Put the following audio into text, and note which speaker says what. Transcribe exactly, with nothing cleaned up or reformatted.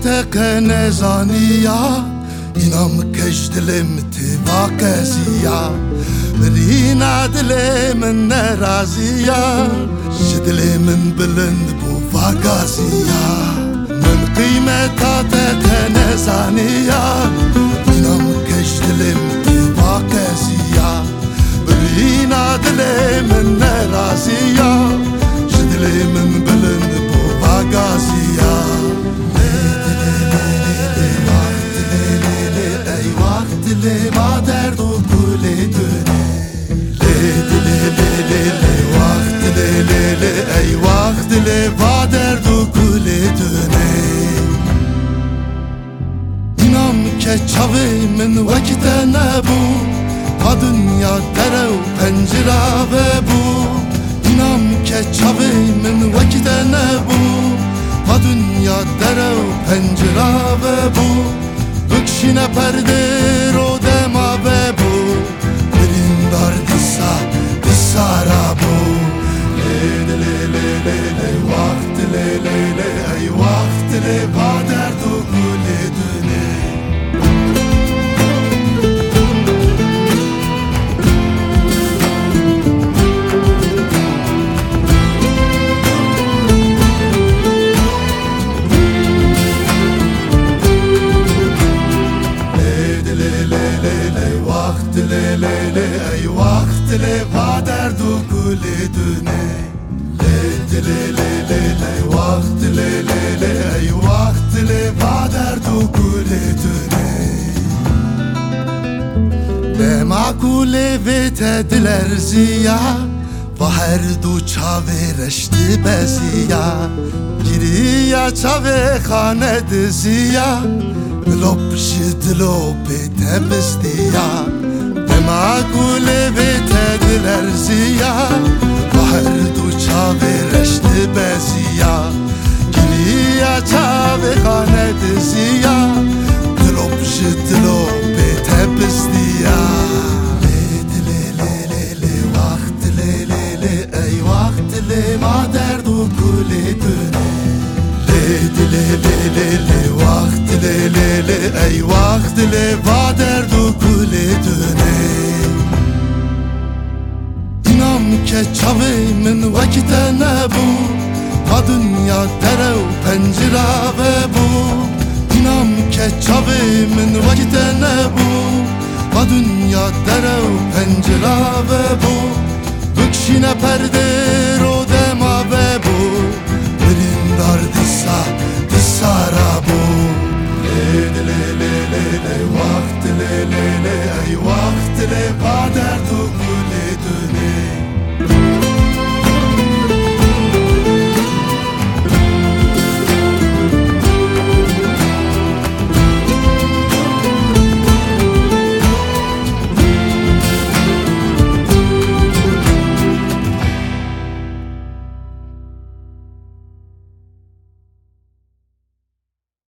Speaker 1: te nezaniya İnam keşdilim tivakeziya Birina dilimin neraziya Şidilimin bilind bu vagaziya Min kıymeta te nezaniya İnam keşdilim tivakeziya Birina dilimin neraziya Şidilimin bilind bu vagaziya Le va derdu kule döne Le le le le le vakt le le le ey vakt le va derdu kule döne İnam ke çavimin vakite ne bu Ha dünya derev pencere ve bu İnam ke çavimin vakite ne bu Ha dünya derev pencere ve bu Bükşine perde rodema ve bu Birindar disa disara bu Le le le le le le vakt le le le ey vakt le va derdu kule döne Le le le ey vakt le va derdu kule döne Le le le le le vakt le le le ey vakt le va derdu kule döne Le makule vete diler ziya Va her du çave reşti beziya Giriya çave khane diziya Lop şidlop tebizdiya Makule vete diler ziya Bahar du çave reşti beziya Giriya çave khane diziya Dilop şidlop tebizdiya Le le le le le vakt le le le ey vakt le ma derdu kule döne Le le le le le vakt le le le ey vakt le va derdu kule döne İnam ke çavimin vakite ne bu Ha dünya derev pencere ve bu İnam ke çavimin vakite ne bu Ha dünya derev pencere ve bu Bükşine perde rodema ve bu Birindar disa disara bu Le le le le le vakt le le le ey vakt le va